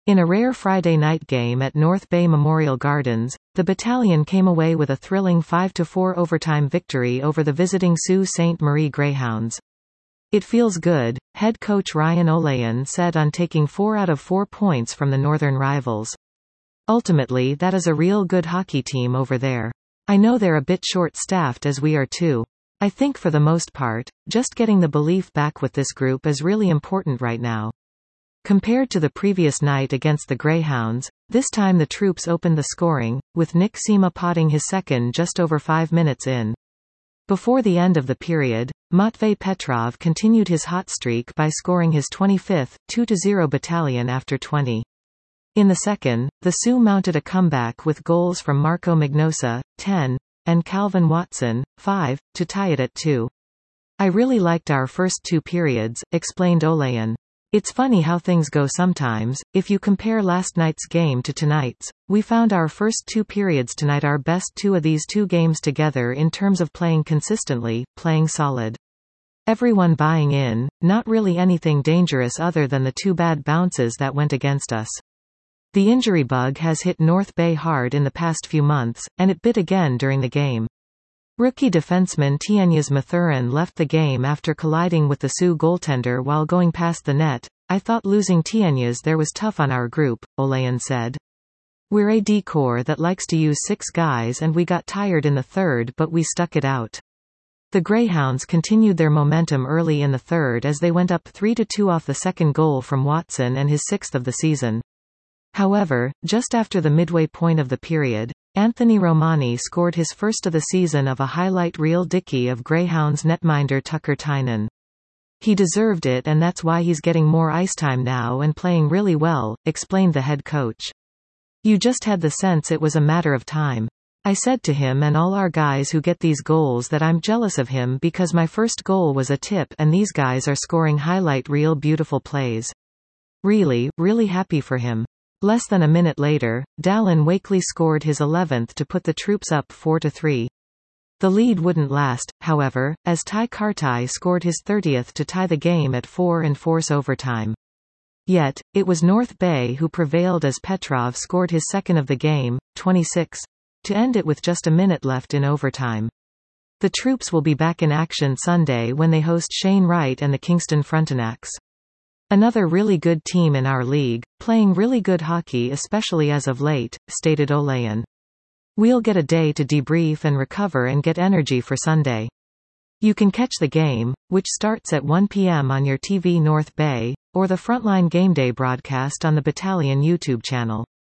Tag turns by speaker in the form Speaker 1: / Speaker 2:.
Speaker 1: In a rare Friday night game at North Bay Memorial Gardens, the battalion came away with a thrilling 5-4 overtime victory over the visiting Sault Ste. Marie Greyhounds. "It feels good," head coach Ryan Olayan said on taking 4 out of 4 points from the northern rivals. "Ultimately that is a real good hockey team over there. I know they're a bit short-staffed as we are too. I think for the most part, just getting the belief back with this group is really important right now." Compared to the previous night against the Greyhounds, this time the troops opened the scoring, with Nick Sima potting his second just over 5 minutes in. Before the end of the period, Matvei Petrov continued his hot streak by scoring his 25th, 2-0 battalion after 20. In the second, the Sioux mounted a comeback with goals from Marco Magnosa, 10, and Calvin Watson, 5, to tie it at 2. "I really liked our first 2 periods," explained Olayan. "It's funny how things go sometimes. If you compare last night's game to tonight's, we found our first 2 periods tonight our best 2 of these 2 games together in terms of playing consistently, playing solid. Everyone buying in, not really anything dangerous other than the 2 bad bounces that went against us. The injury bug has hit North Bay hard in the past few months, and it bit again during the game." Rookie defenseman Tianyas Mathurin left the game after colliding with the Sioux goaltender while going past the net. "I thought losing Tianyas there was tough on our group," Olayan said. "We're a D-corps that likes to use 6 guys and we got tired in the third but we stuck it out." The Greyhounds continued their momentum early in the third as they went up 3-2 off the second goal from Watson and his 6th of the season. However, just after the midway point of the period, Anthony Romani scored his first of the season of a highlight reel dickie of Greyhounds netminder Tucker Tynan. "He deserved it and that's why he's getting more ice time now and playing really well," explained the head coach. "You just had the sense it was a matter of time. I said to him and all our guys who get these goals that I'm jealous of him because my first goal was a tip and these guys are scoring highlight reel beautiful plays. Really happy for him." Less than a minute later, Dallin Wakely scored his 11th to put the troops up 4-3. The lead wouldn't last, however, as Ty Kartai scored his 30th to tie the game at 4 and force overtime. Yet, it was North Bay who prevailed as Petrov scored his second of the game, 26, to end it with just a minute left in overtime. The troops will be back in action Sunday when they host Shane Wright and the Kingston Frontenacs. "Another really good team in our league, playing really good hockey especially as of late," stated Olayan. "We'll get a day to debrief and recover and get energy for Sunday." You can catch the game, which starts at 1 p.m. on your TV North Bay, or the Frontline Game Day broadcast on the Battalion YouTube channel.